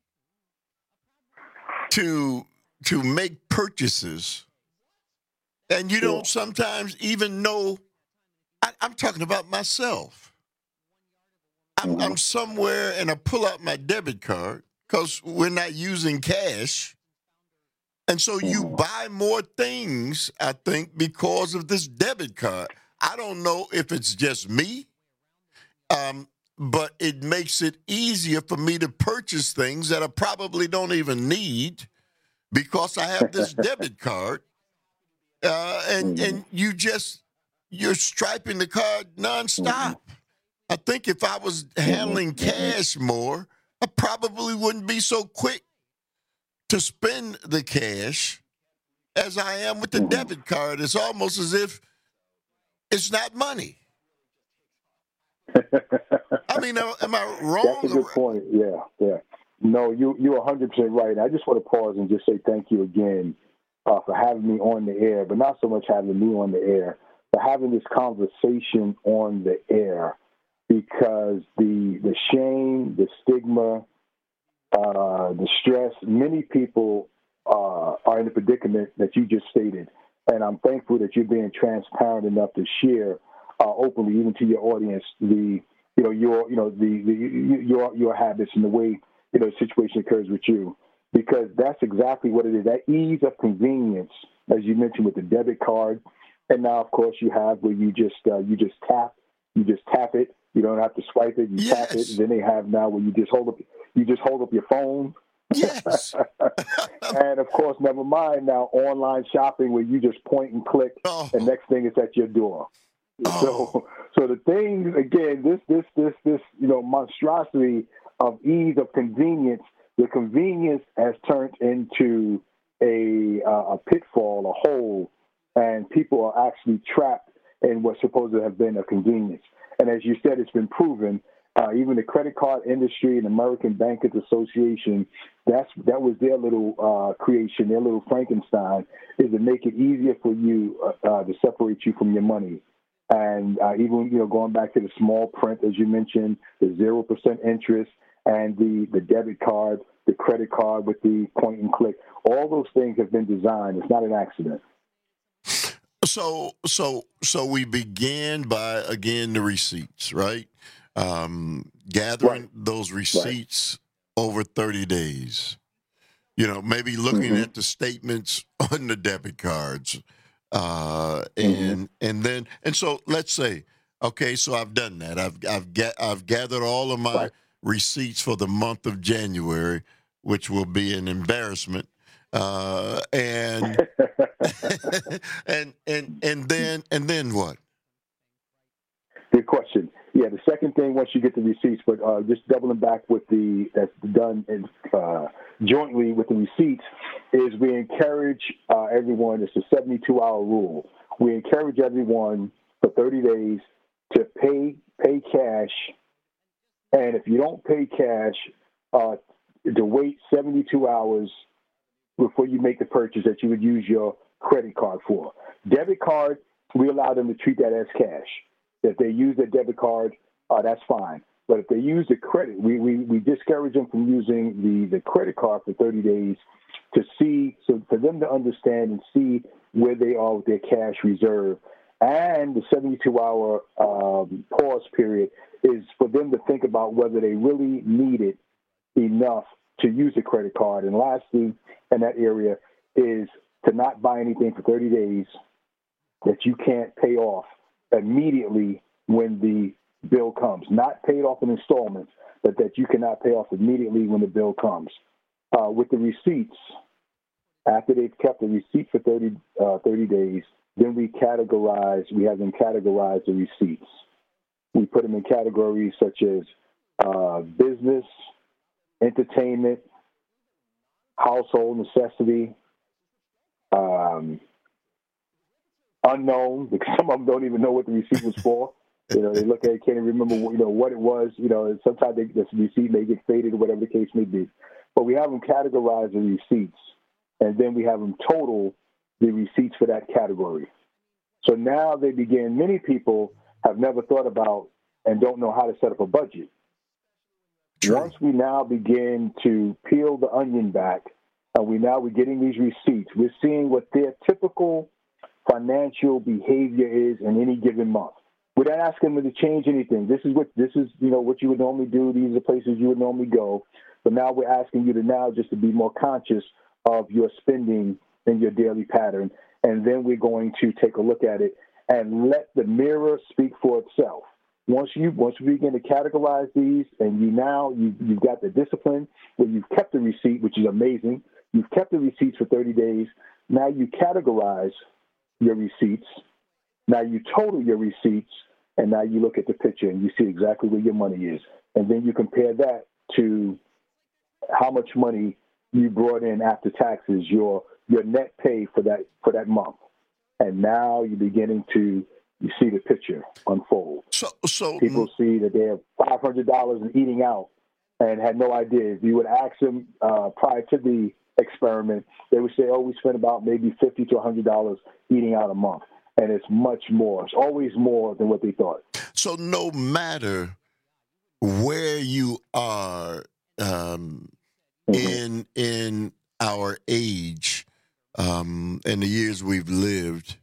to to make purchases, and you don't sometimes even know. I, I'm talking about myself. I'm, I'm somewhere and I pull out my debit card because we're not using cash. And so you buy more things, I think, because of this debit card. I don't know if it's just me, um, but it makes it easier for me to purchase things that I probably don't even need because I have this debit card. Uh, and, and you just, you're striping the card nonstop. I think if I was handling cash more, I probably wouldn't be so quick to spend the cash as I am with the debit card. It's almost as if it's not money. I mean, am I wrong? That's a good point. Yeah, yeah. No, you, you're one hundred percent right. I just want to pause and just say thank you again uh, for having me on the air, but not so much having me on the air, but having this conversation on the air. Because the the shame, the stigma, uh, the stress, many people uh, are in the predicament that you just stated, and I'm thankful that you're being transparent enough to share uh, openly, even to your audience, the you know your you know the, the your your habits and the way you know the situation occurs with you, because that's exactly what it is. That ease of convenience, as you mentioned with the debit card, and now of course you have where you just uh, you just tap, you just tap it. You don't have to swipe it. You yes. tap it. And then they have now where you just hold up, you just hold up your phone. Yes. And of course, never mind now online shopping where you just point and click, oh. and next thing it's at your door. Oh. So, so the things again, this, this, this, this, you know, monstrosity of ease of convenience. The convenience has turned into a uh, a pitfall, a hole, and people are actually trapped in what's supposed to have been a convenience. And as you said, it's been proven. Uh, even the credit card industry and American Bankers Association, that's that was their little uh, creation, their little Frankenstein, is to make it easier for you uh, uh, to separate you from your money. And uh, even you know going back to the small print, as you mentioned, the zero percent interest and the the debit card, the credit card with the point and click, all those things have been designed. It's not an accident. So, so, so we began by, again, the receipts, right? Um, gathering right. those receipts right. over thirty days. You know, maybe looking mm-hmm. at the statements on the debit cards. Uh, and, mm-hmm. and then, and so let's say Okay, so I've done that. I've I've ga- I've gathered all of my Right. receipts for the month of January, which will be an embarrassment. Uh, and and and and then and then what? Good question. Yeah, the second thing, once you get the receipts, but uh, just doubling back with the that's done in, uh, jointly with the receipts, is we encourage uh, everyone. It's a seventy-two hour rule. We encourage everyone for thirty days to pay pay cash, and if you don't pay cash, uh, to wait seventy-two hours before you make the purchase that you would use your credit card for. Debit card, we allow them to treat that as cash. If they use their debit card, uh, that's fine. But if they use the credit, we, we, we discourage them from using the, the credit card for thirty days to see, so for them to understand and see where they are with their cash reserve. And the seventy-two hour um, pause period is for them to think about whether they really need it enough to use a credit card. And lastly, in that area, is to not buy anything for thirty days that you can't pay off immediately when the bill comes. Not paid off in installments, but that you cannot pay off immediately when the bill comes. Uh, with the receipts, after they've kept the receipt for thirty, uh, thirty days, then we categorize, we have them categorize the receipts. We put them in categories such as uh, business, entertainment, household necessity, um, unknown, because some of them don't even know what the receipt was for. You know, they look at it, can't even remember, you know, what it was. You know, sometimes they, the receipt may get faded or whatever the case may be. But we have them categorize the receipts, and then we have them total the receipts for that category. So now they begin, many people have never thought about and don't know how to set up a budget. True. Once we now begin to peel the onion back, and we now we're getting these receipts, we're seeing what their typical financial behavior is in any given month. We're not asking them to change anything. This is what this is, you know, what you would normally do. These are the places you would normally go. But now we're asking you to now just to be more conscious of your spending in your daily pattern. And then we're going to take a look at it and let the mirror speak for itself. Once you once we begin to categorize these, and you now you you've got the discipline where you've kept the receipt, which is amazing. You've kept the receipts for thirty days. Now you categorize your receipts. Now you total your receipts, and now you look at the picture and you see exactly where your money is. And then you compare that to how much money you brought in after taxes, your your net pay for that for that month. And now you're beginning to you see the picture unfold. So, so people see that they have five hundred dollars in eating out and had no idea. If you would ask them uh, prior to the experiment, they would say, oh, we spend about maybe fifty to one hundred dollars eating out a month. And it's much more. It's always more than what they thought. So no matter where you are um, mm-hmm. in in our age um, and the years we've lived,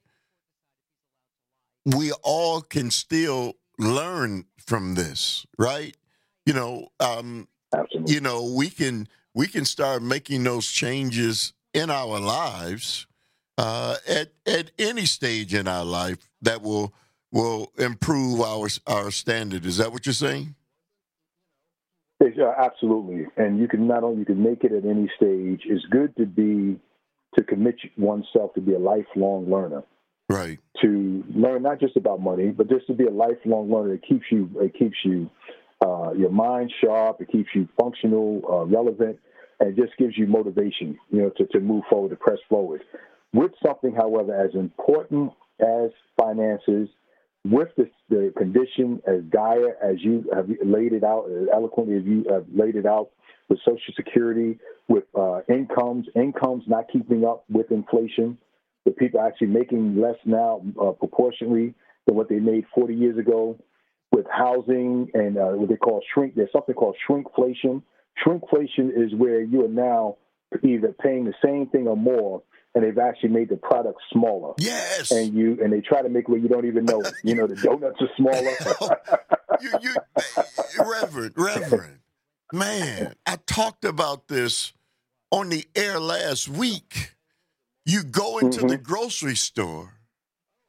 we all can still learn from this, right? You know, um, Absolutely. you know, we can we can start making those changes in our lives. Uh, at at any stage in our life that will will improve our our standard. Is that what you're saying? It's, uh, absolutely. And you can not only you can make it at any stage. It's good to be to commit oneself to be a lifelong learner. Right. To learn not just about money, but just to be a lifelong learner. It keeps you it keeps you uh, your mind sharp. It keeps you functional, uh, relevant, and it just gives you motivation. You know, to to move forward, to press forward. With something, however, as important as finances, with the, the condition as dire as you have laid it out, as eloquently as you have laid it out, with Social Security, with uh, incomes, incomes not keeping up with inflation, the people actually making less now uh, proportionally than what they made forty years ago, with housing and uh, what they call shrink. There's something called shrinkflation. Shrinkflation is where you are now either paying the same thing or more, and they've actually made the product smaller. Yes. And you and they try to make it where you don't even know it. You know, the donuts are smaller. you, you, Reverend, Reverend, man, I talked about this on the air last week. You go into mm-hmm. the grocery store, and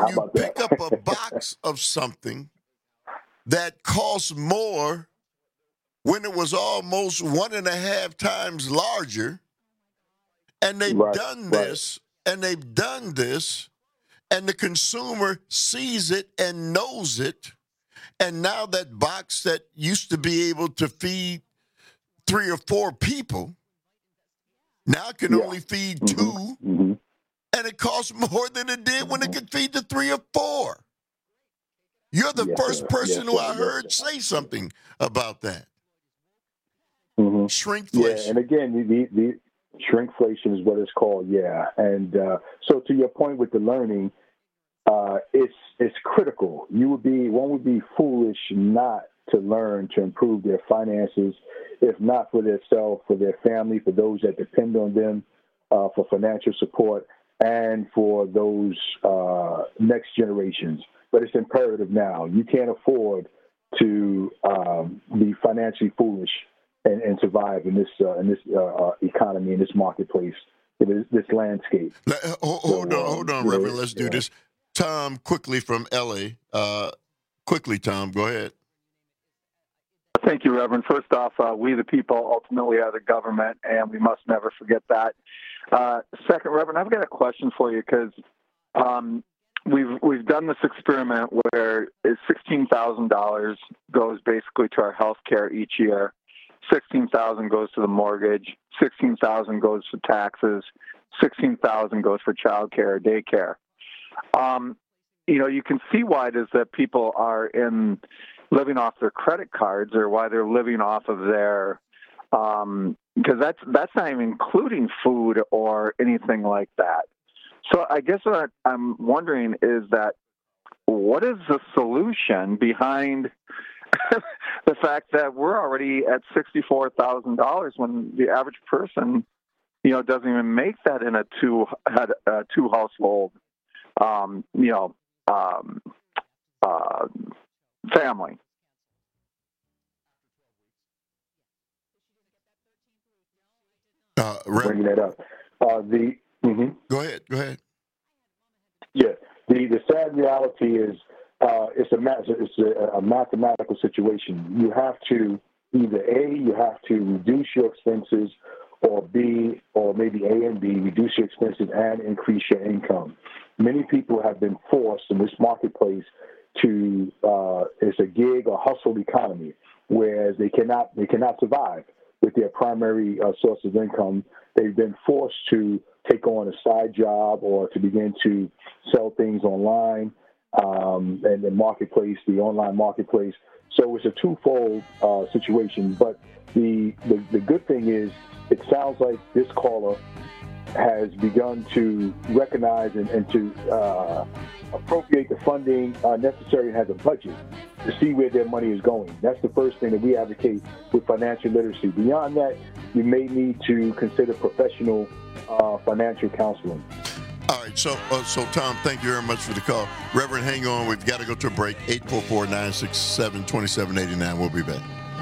and you pick up a box of something that costs more when it was almost one and a half times larger, and they've Right, done right. this, and they've done this, and the consumer sees it and knows it, and now that box that used to be able to feed three or four people now can Yeah. only feed Mhm, two, mhm. and it costs more than it did when it could feed the three or four. You're the Yes, first sir. person Yes, who sir. I Yes, heard sir. say something about that. Mhm. Shrinkflation. Yeah, and again, the, the, the shrinkflation is what it's called. Yeah, and uh, so to your point with the learning, uh, it's it's critical. You would be one would be foolish not to learn to improve their finances, if not for themselves, for their family, for those that depend on them uh, for financial support, and for those uh, next generations. But it's imperative now. You can't afford to um, be financially foolish and, and survive in this uh, in this uh, uh, economy, in this marketplace, in this, this landscape. Let- Hold, hold So, on, um, hold on, you know, Reverend. Let's do yeah. this. Tom, quickly from L A. Uh, quickly, Tom, go ahead. Thank you, Reverend. First off, uh, we the people ultimately are the government, and we must never forget that. Uh, second, Reverend, I've got a question for you because um, we've we've done this experiment where sixteen thousand dollars goes basically to our health care each year. sixteen thousand dollars goes to the mortgage. sixteen thousand dollars goes to taxes. sixteen thousand dollars goes for child care or daycare. Um, you know, you can see why it is that people are in living off their credit cards, or why they're living off of their, um, because that's that's not even including food or anything like that. So I guess what I'm wondering is that what is the solution behind the fact that we're already at sixty-four thousand dollars when the average person, you know, doesn't even make that in a two had a two household, um, you know, um, uh, family. Uh, Bringing that up. Uh, the mhm. Go ahead. Go ahead. Yeah, the the sad reality is uh, it's a ma- it's a, a mathematical situation. You have to either A, you have to reduce your expenses, or B, or maybe A and B, reduce your expenses and increase your income. Many people have been forced in this marketplace to uh, it's a gig or hustle economy, whereas they cannot they cannot survive with their primary uh, source of income. They've been forced to take on a side job or to begin to sell things online um, and the marketplace, the online marketplace. So it's a twofold uh, situation. But the, the the good thing is, it sounds like this caller has begun to recognize and, and to uh, appropriate the funding uh, necessary and has a budget to see where their money is going. That's the first thing that we advocate with financial literacy. Beyond that, you may need to consider professional uh, financial counseling. All right, so uh, so Tom, thank you very much for the call. Reverend, hang on. We've got to go to a break. eight four four, nine six seven, two seven eight nine. We'll be back.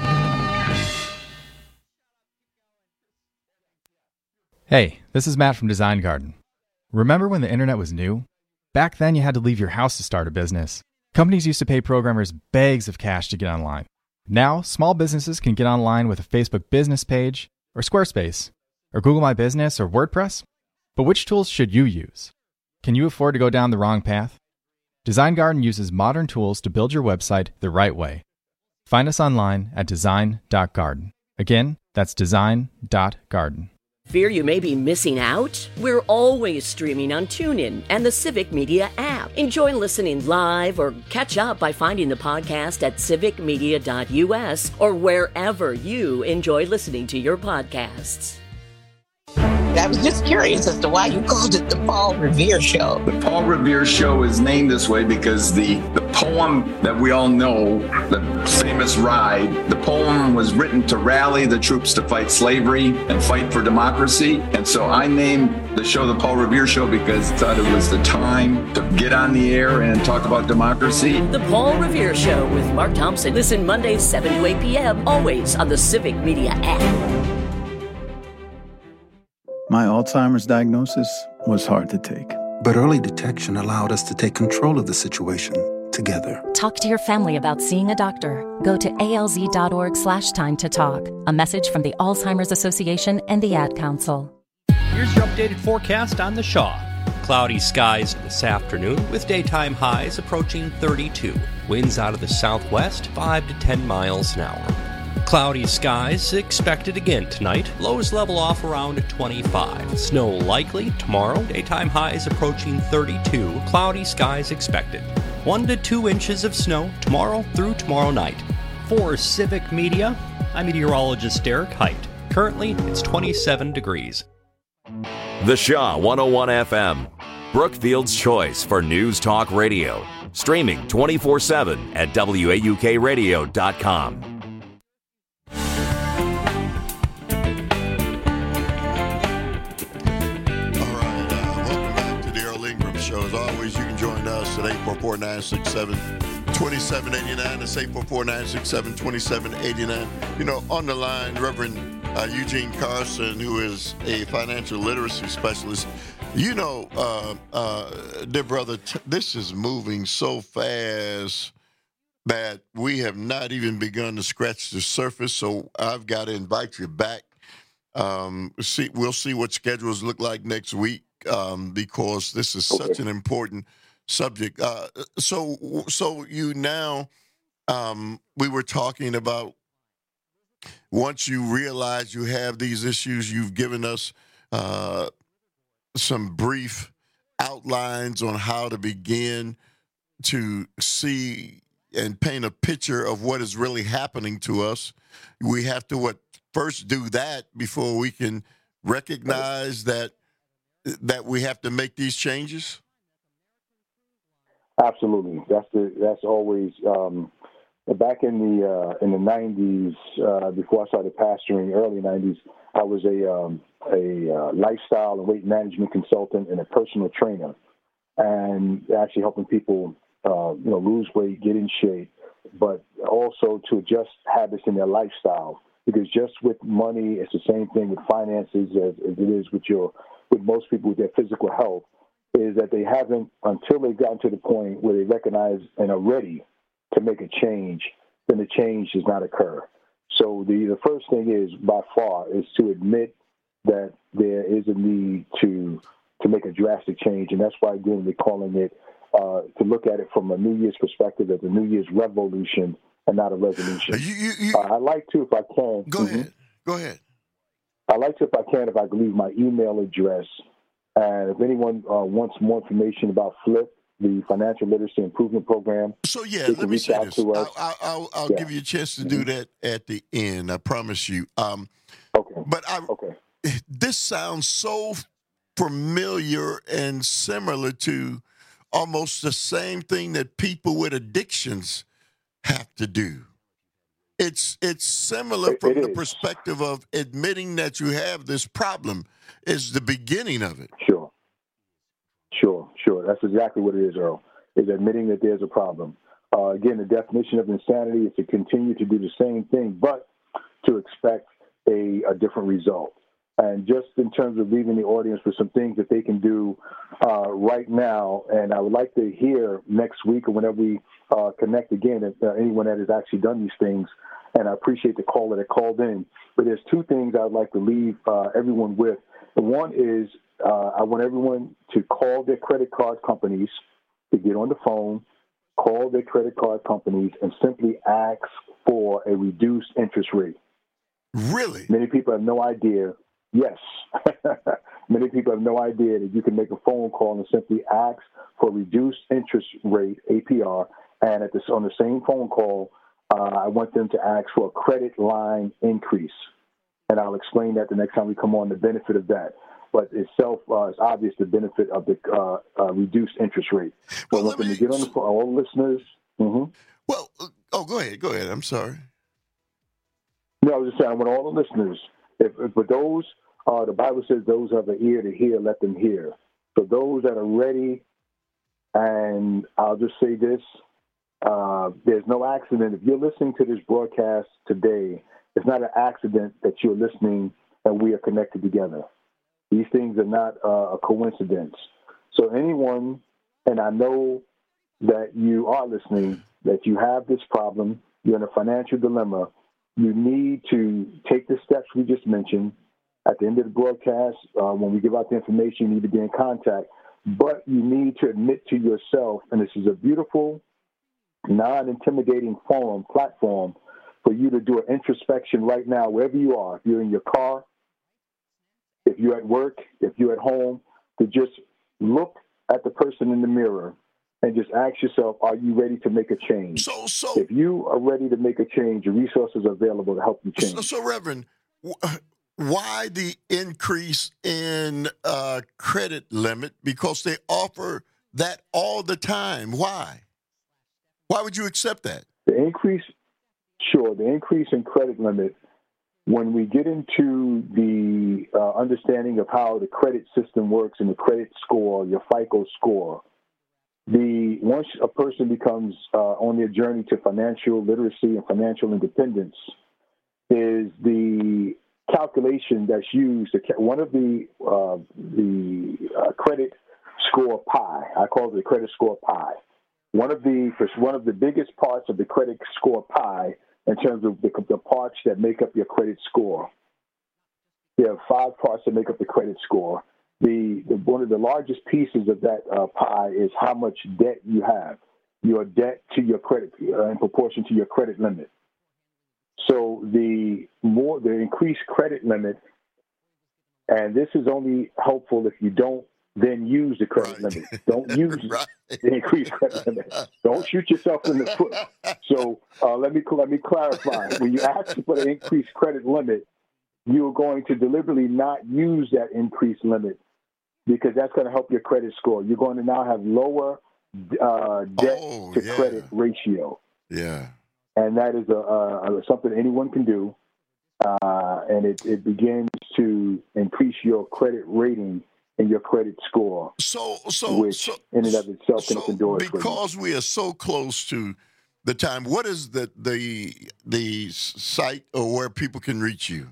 Hey, this is Matt from Design Garden. Remember when the internet was new? Back then, you had to leave your house to start a business. Companies used to pay programmers bags of cash to get online. Now, small businesses can get online with a Facebook business page, or Squarespace, or Google My Business, or WordPress. But which tools should you use? Can you afford to go down the wrong path? Design Garden uses modern tools to build your website the right way. Find us online at design dot garden. Again, that's design dot garden. Fear you may be missing out? We're always streaming on TuneIn and the Civic Media app. Enjoy listening live or catch up by finding the podcast at civic media dot u s or wherever you enjoy listening to your podcasts. I was just curious as to why you called it the Paul Revere Show. The Paul Revere Show is named this way because the, the poem that we all know, the famous Ride, the poem was written to rally the troops to fight slavery and fight for democracy. And so I named the show the Paul Revere Show because I thought it was the time to get on the air and talk about democracy. The Paul Revere Show with Mark Thompson. Listen Mondays, seven to eight p.m., always on the Civic Media app. My Alzheimer's diagnosis was hard to take. But early detection allowed us to take control of the situation together. Talk to your family about seeing a doctor. Go to alz.org slash time to talk. A message from the Alzheimer's Association and the Ad Council. Here's your updated forecast on the Shaw. Cloudy skies this afternoon with daytime highs approaching thirty-two. Winds out of the southwest, five to ten miles an hour. Cloudy skies expected again tonight. Lows level off around twenty-five. Snow likely tomorrow. Daytime highs approaching thirty-two. Cloudy skies expected. One to two inches of snow tomorrow through tomorrow night. For Civic Media, I'm meteorologist Derek Height. Currently, it's twenty-seven degrees. The Shaw one oh one F M, Brookfield's choice for News Talk Radio. Streaming twenty-four seven at W A U K radio dot com. As always, you can join us at eight four four, nine six seven, two seven eight nine. That's eight four four, nine six seven, two seven eight nine. You know, on the line, Reverend uh, Eugene Carson, who is a financial literacy specialist. You know, uh, uh, dear brother, t- this is moving so fast that we have not even begun to scratch the surface. So I've got to invite you back. Um, see, we'll see what schedules look like next week. Um, because this is such an important subject. Uh, so, so you now, um, we were talking about once you realize you have these issues, you've given us uh, some brief outlines on how to begin to see and paint a picture of what is really happening to us. We have to what first do that before we can recognize that that we have to make these changes? Absolutely. That's the that's always um, back in the uh, in the nineties. Uh, before I started pastoring, early nineties, I was a um, a uh, lifestyle and weight management consultant and a personal trainer, and actually helping people uh, you know lose weight, get in shape, but also to adjust habits in their lifestyle. Because just with money, it's the same thing with finances as, as it is with your with most people with their physical health, is that they haven't, until they've gotten to the point where they recognize and are ready to make a change, then the change does not occur. So the, the first thing is, by far, is to admit that there is a need to to make a drastic change. And that's why, again, we're calling it, uh, to look at it from a New Year's perspective as a New Year's revolution and not a resolution. You, you, you, uh, I'd like to, if I can. Go mm-hmm. ahead. Go ahead. I'd like to, if I can, if I could leave my email address. And if anyone uh, wants more information about FLIP, the Financial Literacy Improvement Program. So, yeah, let me say this. I'll, I'll, I'll, I'll yeah. give you a chance to do that at the end, I promise you. Um, okay. But I, okay. this sounds so familiar and similar to almost the same thing that people with addictions have to do. It's it's similar from the perspective of admitting that you have this problem is the beginning of it. Sure. Sure, sure. That's exactly what it is, Earl, is admitting that there's a problem. Uh, again, the definition of insanity is to continue to do the same thing, but to expect a, a different result. And just in terms of leaving the audience with some things that they can do uh, right now, and I would like to hear next week or whenever we uh, connect again, if uh, anyone that has actually done these things, and I appreciate the caller that called in. But there's two things I would like to leave uh, everyone with. The one is uh, I want everyone to call their credit card companies, to get on the phone, call their credit card companies, and simply ask for a reduced interest rate. Really? Many people have no idea. Yes. Many people have no idea that you can make a phone call and simply ask for a reduced interest rate, A P R, and at this, on the same phone call, uh, I want them to ask for a credit line increase. And I'll explain that the next time we come on, the benefit of that. But itself, uh, it's obvious the benefit of the uh, uh, reduced interest rate. Well, let me get on the phone, all listeners. Mm-hmm. Well, oh, go ahead. Go ahead. I'm sorry. No, I was just saying, I want all the listeners, if, if for those, uh, the Bible says those who have an ear to hear, let them hear. For those that are ready, and I'll just say this, uh, there's no accident. If you're listening to this broadcast today, it's not an accident that you're listening and we are connected together. These things are not uh, a coincidence. So anyone, and I know that you are listening, that you have this problem, you're in a financial dilemma, you need to take the steps we just mentioned. At the end of the broadcast, uh, when we give out the information, you need to be in contact. But you need to admit to yourself, and this is a beautiful, non-intimidating forum, platform for you to do an introspection right now, wherever you are. If you're in your car, if you're at work, if you're at home, to just look at the person in the mirror and just ask yourself, are you ready to make a change? So, so if you are ready to make a change, the resources are available to help you change. So, so Reverend, why the increase in uh, credit limit? Because they offer that all the time. Why? Why would you accept that? The increase, sure, the increase in credit limit, when we get into the uh, understanding of how the credit system works and the credit score, your FICO score, the once a person becomes uh, on their journey to financial literacy and financial independence, is the calculation that's used. One of the uh, the uh, credit score pie, I call it the credit score pie. One of the one of the biggest parts of the credit score pie, in terms of the, the parts that make up your credit score. There are five parts that make up the credit score. The, the one of the largest pieces of that uh, pie is how much debt you have. Your debt to your credit uh, in proportion to your credit limit. So the more the increased credit limit, and this is only helpful if you don't then use the credit right. limit. Don't use right. the increased credit limit. Don't shoot yourself in the foot. So uh, let me let me clarify. When you ask for the increased credit limit, you're going to deliberately not use that increased limit because that's going to help your credit score. You're going to now have lower uh, debt oh, to yeah. credit ratio. Yeah. And that is a, a, a something anyone can do, uh, and it, it begins to increase your credit rating and your credit score. So, so, which so, in and of itself can so open doors. Because we are so close to the time, what is the the the site or where people can reach you?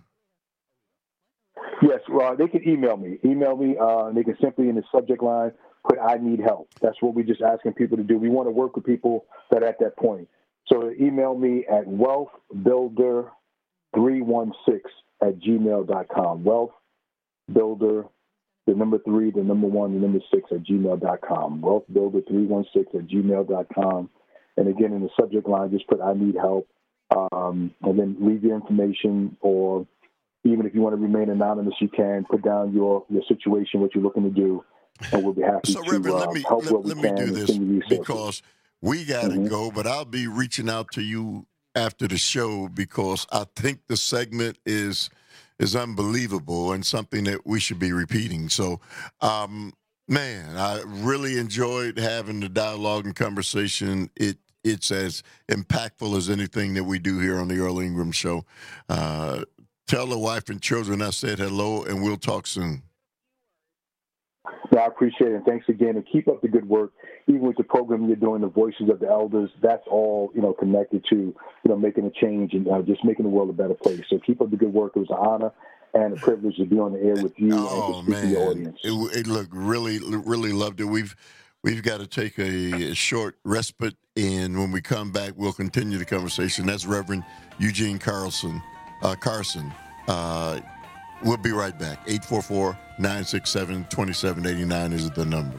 Yes, well, they can email me. Email me. Uh, they can simply in the subject line put "I need help." That's what we're just asking people to do. We want to work with people that are at that point. So email me at wealth builder three one six at gmail dot com. Wealth Builder, the number three, the number one, the number six at gmail dot com. wealth builder three one six at gmail dot com. And again, in the subject line, just put I need help. Um, and then leave your information, or even if you want to remain anonymous, you can put down your, your situation, what you're looking to do, and we'll be happy so, to Reverend, uh, let me, help let, what we let can. me do this because we got to mm-hmm. go, but I'll be reaching out to you after the show because I think the segment is is unbelievable and something that we should be repeating. So, um, man, I really enjoyed having the dialogue and conversation. It It's as impactful as anything that we do here on the Earl Ingram Show. Uh, tell the wife and children I said hello, and we'll talk soon. No, I appreciate it. And thanks again. And keep up the good work. Even with the program you're doing, the Voices of the Elders, that's all, you know, connected to, you know, making a change and uh, just making the world a better place. So keep up the good work. It was an honor and a privilege to be on the air with you oh, and to speak man. to your audience. It, it looked really, really loved it. We've we've got to take a, a short respite, and when we come back, we'll continue the conversation. That's Reverend Eugene Carlson, uh, Carson. Uh, we'll be right back. eight four four, nine six seven, two seven eight nine is the number.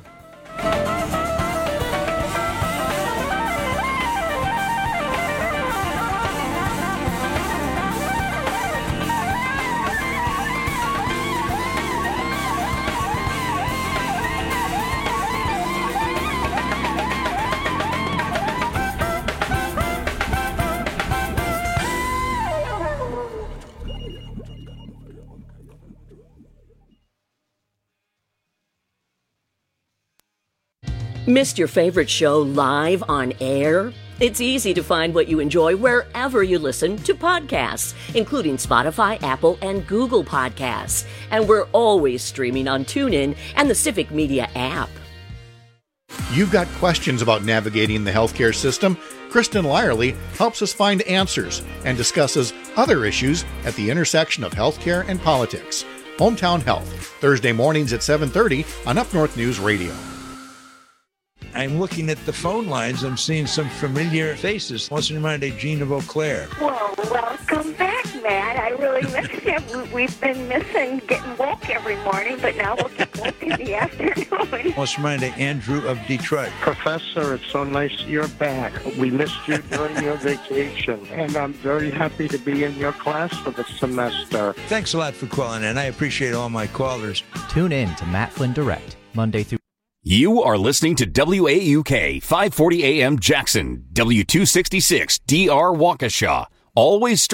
Missed your favorite show live on air? It's easy to find what you enjoy wherever you listen to podcasts, including Spotify, Apple, and Google Podcasts. And we're always streaming on TuneIn and the Civic Media app. You've got questions about navigating the healthcare system? Kristen Lyerly helps us find answers and discusses other issues at the intersection of healthcare and politics. Hometown Health, Thursday mornings at seven thirty on Up North News Radio. I'm looking at the phone lines. I'm seeing some familiar faces. What's in mind, Gene of Eau Claire? Well, welcome back, Matt. I really missed you. We've been missing getting woke every morning, but now we'll get woke in the afternoon. What's in mind, Andrew of Detroit? Professor, it's so nice you're back. We missed you during your vacation, and I'm very happy to be in your class for the semester. Thanks a lot for calling in. I appreciate all my callers. Tune in to Matt Flynn Direct, Monday through You are listening to W A U K five forty A M Jackson, W two sixty-six D R Waukesha. Always